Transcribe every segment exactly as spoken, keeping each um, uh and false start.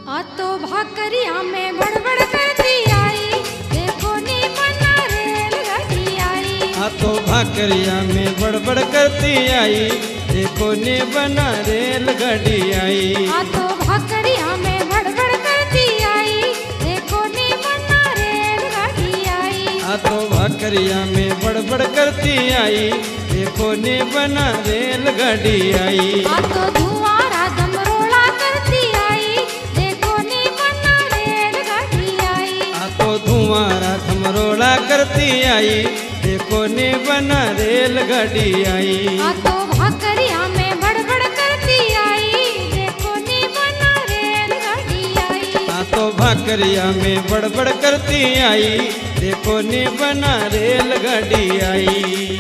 आ तो भाकरिया में बड़बड़ करती आई, देखो नी बना रेलगाड़ी आई। आ तो भाकरिया में बड़बड़ करती आई, देखो नी बना रेलगाड़ी आई। आ तो भाकरिया में बड़बड़ करती आई, देखो नी बना रेलगाड़ी आई। आ तो भाकरिया में बड़बड़ करती आई, देखो नी बना रेलगाड़ी आई। आ तो धुआरा धमरोड़ा करती आई, देखो नी बना रेलगाड़ी आई। आ तो धुआरा धमरोड़ा करती आई, देखो नी बना रेलगाड़ी आई। आ तो भाकरिया में बड़बड़ करती आई, देखो नी बना रेलगाड़ी आई। आ तो भाकरिया में बड़बड़ करती आई, देखो नी बना रेलगाड़ी आई।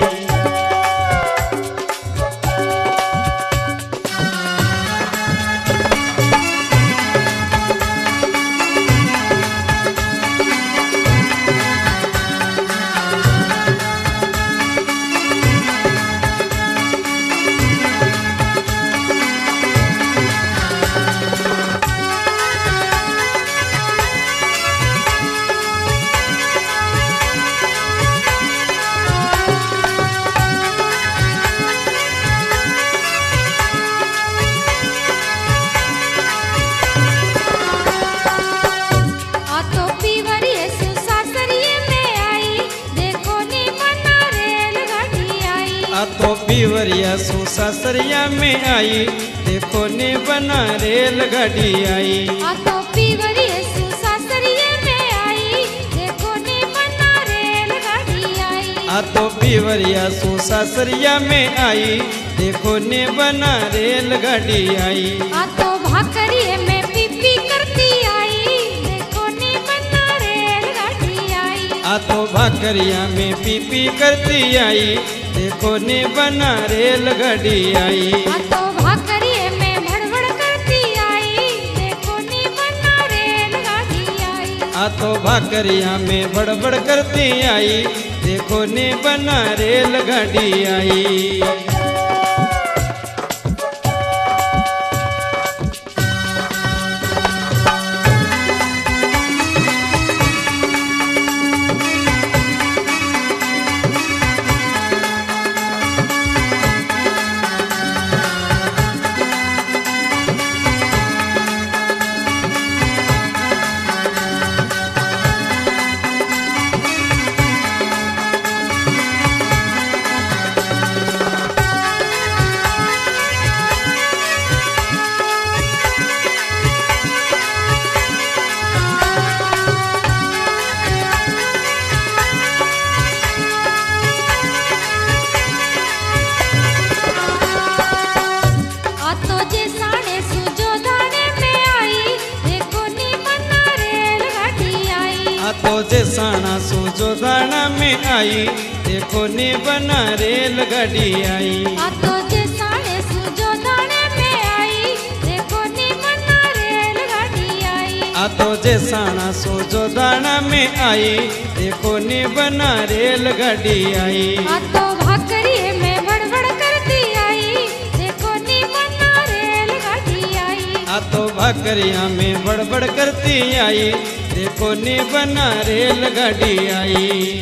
आ तो पीवरिया सु सासरिया में आई, देखो ने बना रेलगाड़ी आई। आ तो पीवरिया सु सासरिया में आई, देखो ने बना रेलगाड़ी आई। आ तो पीवरिया सु सासरिया में आई, देखो ने बना रेलगाड़ी आई। आ तो भाकरिया में पीपी करती आई, देखो ने बना रेलगाड़ी आई। आ तो भाकरिया में पीपी करती आई, देखो ने बना रेलगाड़ी आई। आ तो भाकरिया में भड़बड़ करती आई, देखो ने बना रेलगाड़ी आई। आ तो भाकरिया में बड़बड़ करती आई, देखो ने बना रेलगाड़ी आई। तो जेसाना सो जोदाना में आई, देखो ने बना रेलगाड़ी आई। आ तो जेसाने सु जोदाने में आई, देखो ने बना रेलगाड़ी आई। आ तो जेसाना सो जोदाना में आई, देखो ने बना रेलगाड़ी आई। आ तो भाकरिया में बड़बड़ करती आई, देखो ने बना रेलगाड़ी आई। आ तो भाकरिया में बड़बड़ करती आई, देखो ने बना रेलगाड़ी आई।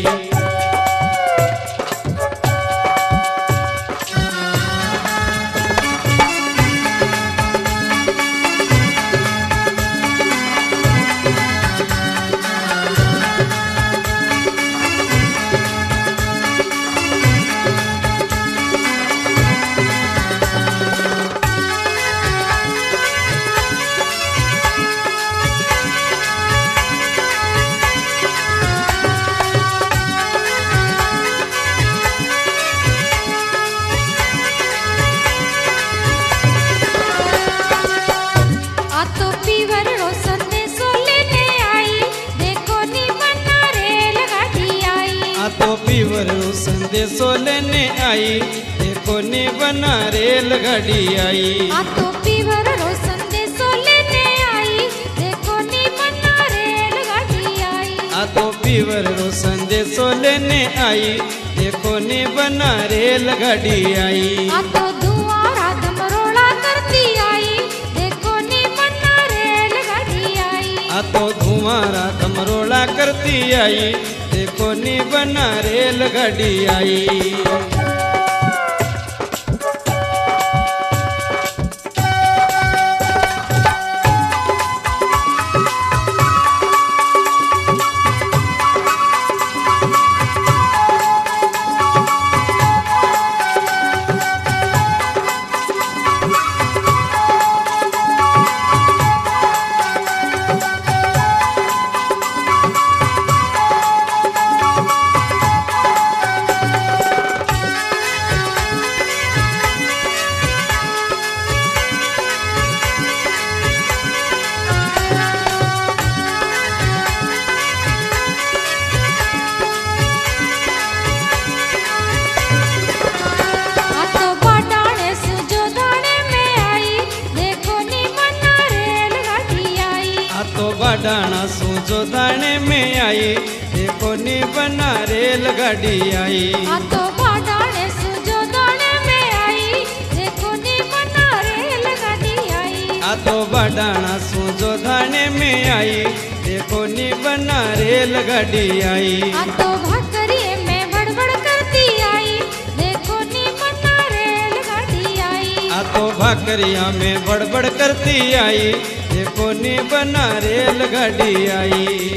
तो पीवर संदेशो लेने आई, देखो ने बना रेलगाड़ी आई। आ तो पीवर संदेशो लेने आई, देखो ने बना रेलगाड़ी आई। आ तो पीवर संदेशो लेने आई, देखो ने बना रेलगाड़ी आई। आ तो धुआरा धमरोड़ा करती आई, देखो ने बना रेलगाड़ी आ तो धुआरा कमरोला करती आई, देखो नी बना रेलगाड़ी आई। बाडाना सूझो दाने में आई, देखो नी बना रेलगाड़ी आई। आ तो बाडाने सूझो दाने में आई, देखो नी बना रेलगाड़ी आई। आ तो बाडाना सूझो दाने में आई, देखो नी बना रेलगाड़ी आई। आ तो भाकरिए में बड़बड़ करती आई, देखो नी बना रेलगाड़ी आई। आ तो भाकरिया में बड़बड़ करती आई, देखो नी बना रेलगाड़ी आई।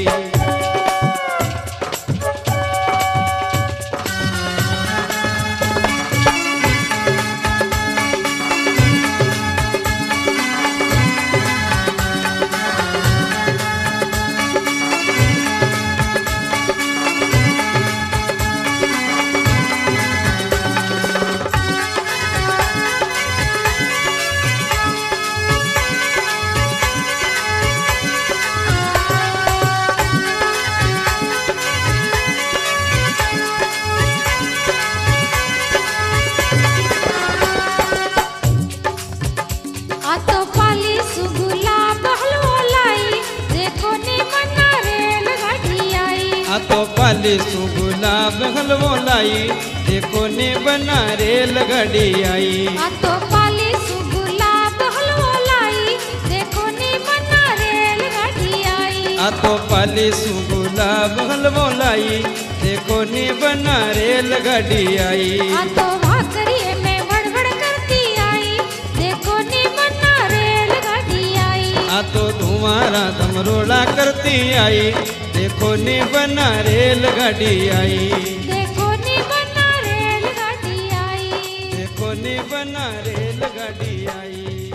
आ तो पाली सुगुलाब हलवो लाई, देखो नी बना रेलगाड़ी आई। आ तो पाली सुगुलाब हलवो लाई, देखो नी बना रेलगाड़ी आई। आ तो पाली सुगुलाब हलवो लाई, देखो नी बना रेलगाड़ी आई। आ तो पाली सुगुलाब हलवो लाई, देखो नी बना रेलगाड़ी आई। आ तो भाकरिए में बड़बड़ करती आई, देखो नी बना रेलगाड़ी आई। आ तो धुआरा कमरोला करती आई, देखो नी बना रेलगाड़ी आई। देखो नी बना रेलगाड़ी आई। देखो नी बना रेलगाड़ी आई।